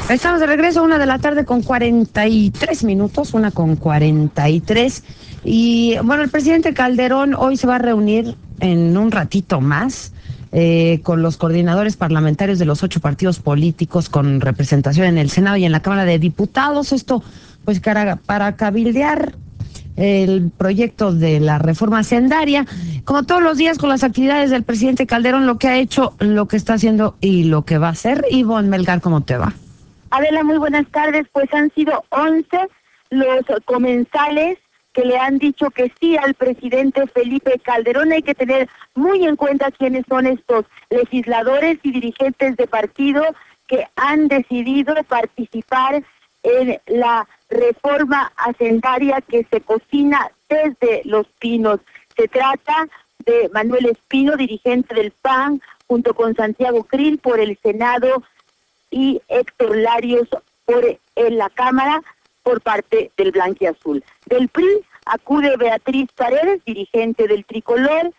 Estamos de regreso, 1 de la tarde con 43 minutos, 1:43. Y bueno, el presidente Calderón hoy se va a reunir en un ratito más con los coordinadores parlamentarios de los 8 partidos políticos con representación en el Senado y en la Cámara de Diputados. Esto, pues, para cabildear el proyecto de la reforma hacendaria. Como todos los días con las actividades del presidente Calderón, lo que ha hecho, lo que está haciendo y lo que va a hacer. Ivonne Melgar, ¿cómo te va? Adela, muy buenas tardes. Pues han sido 11 los comensales que le han dicho que sí al presidente Felipe Calderón. Hay que tener muy en cuenta quiénes son estos legisladores y dirigentes de partido que han decidido participar en la reforma hacendaria que se cocina desde Los Pinos. Se trata de Manuel Espino, dirigente del PAN, junto con Santiago Krill por el Senado, y Héctor Larios en la Cámara por parte del Blanquiazul. Del PRI acude Beatriz Paredes, dirigente del Tricolor,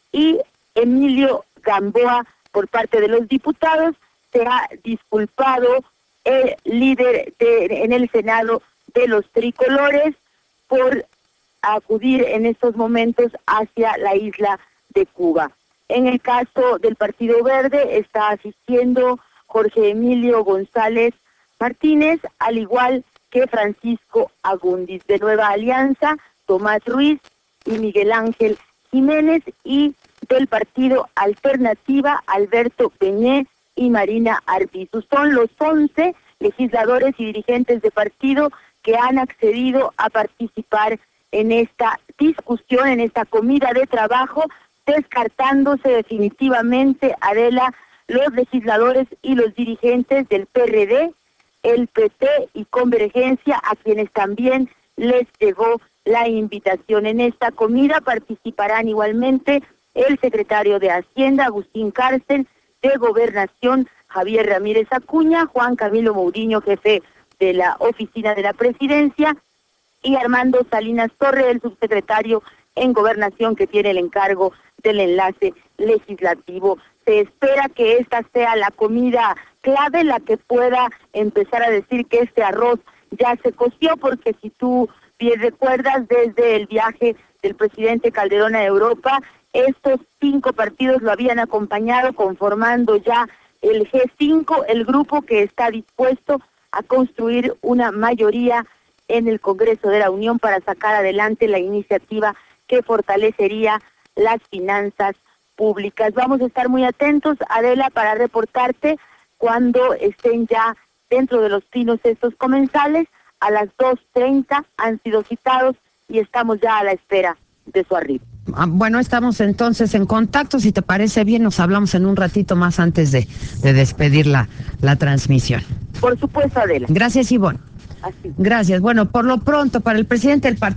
y Emilio Gamboa por parte de los diputados. Se ha disculpado el líder en el Senado de los Tricolores por acudir en estos momentos hacia la isla de Cuba. En el caso del Partido Verde está asistiendo Jorge Emilio González Martínez, al igual que Francisco Agundis. De Nueva Alianza, Tomás Ruiz y Miguel Ángel Jiménez, y del Partido Alternativa, Alberto Peñé y Marina Arbizu. Son los 11 legisladores y dirigentes de partido que han accedido a participar en esta discusión, en esta comida de trabajo, descartándose definitivamente, Adela, los legisladores y los dirigentes del PRD, el PT y Convergencia, a quienes también les llegó la invitación. En esta comida participarán igualmente el secretario de Hacienda, Agustín Cárcel, de Gobernación, Javier Ramírez Acuña, Juan Camilo Mourinho, jefe de la Oficina de la Presidencia, y Armando Salinas Torre, el subsecretario en Gobernación, que tiene el encargo del enlace legislativo. Se espera que esta sea la comida clave, la que pueda empezar a decir que este arroz ya se coció, porque si tú bien recuerdas, desde el viaje del presidente Calderón a Europa, estos 5 partidos lo habían acompañado, conformando ya el G5, el grupo que está dispuesto a construir una mayoría en el Congreso de la Unión para sacar adelante la iniciativa que fortalecería las finanzas públicas. Vamos a estar muy atentos, Adela, para reportarte cuando estén ya dentro de Los Pinos estos comensales. A las 2:30 han sido citados y estamos ya a la espera de su arribo. Bueno, estamos entonces en contacto. Si te parece bien, nos hablamos en un ratito más antes de despedir la transmisión. Por supuesto, Adela. Gracias, Ivonne. Así. Gracias. Bueno, por lo pronto, para el presidente del partido